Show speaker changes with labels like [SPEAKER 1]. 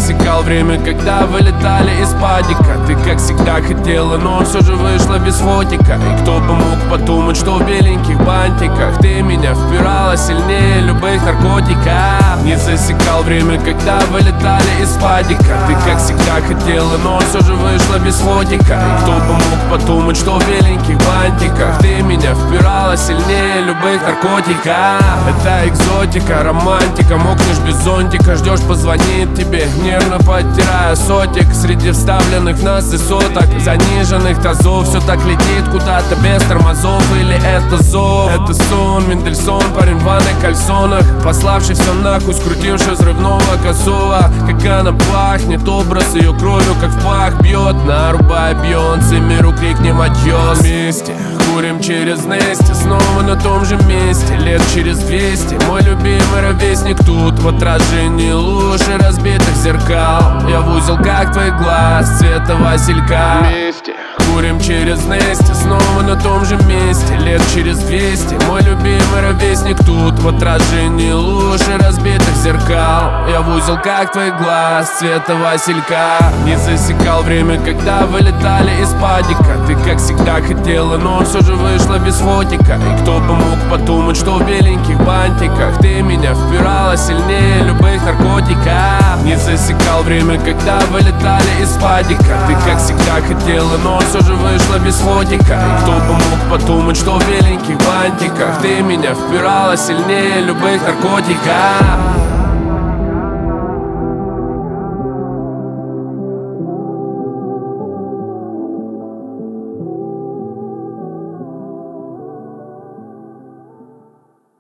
[SPEAKER 1] засекал время, когда вылетали из падика. Ты как всегда хотела, но все же вышла без фотика. И кто бы мог подумать, что в беленьких бантиках ты меня впирала сильнее любых наркотиков. Не засекал время, когда вылетали из падика. Ты как всегда хотела, но все же вышла без фотика. И кто бы мог подумать, что в беленьких бантиках ты меня впирала сильнее любых наркотиков. Это экзотика, романтика, мокнешь без зонтика. Ждешь, позвонит тебе, нервно подтирая сотик. Среди вставленных нас и соток, заниженных тазов. Все так летит куда-то без тормозов. Или это зов, это сон, Мендельсон, парень в ванной кальсонах, пославший все нахуй, скрутивший взрывного косого. Как она пахнет, образ ее кровью как в пах бьет. Нарубай Бьонсе, миру крикнем адьос. Вместе курим через Нести, снова на том же месте. Лет через 200 мой любимый ровесник тут. В отражении лучше разбитых зеркал. Я в узел как твой глаз, цвета василька. Вместе курим через Нести, снова на том же месте. Лет через 200 мой любимый ровесник тут. В отражении лучше разбитых зеркал. Я в узел как твой глаз, цвета василька. Не засекал время, когда вылетали из падика. Ты как всегда хотела, но все же вышла без фотика. И кто бы мог подумать, что в беленьких бантиках ты меня впирала сильнее любых наркотиков. Не засекал время, когда вылетали из падика. Ты как всегда хотела, но все же вышла без фотика. И кто бы мог подумать, что в беленьких бантиках ты меня впирала сильнее любых наркотиков.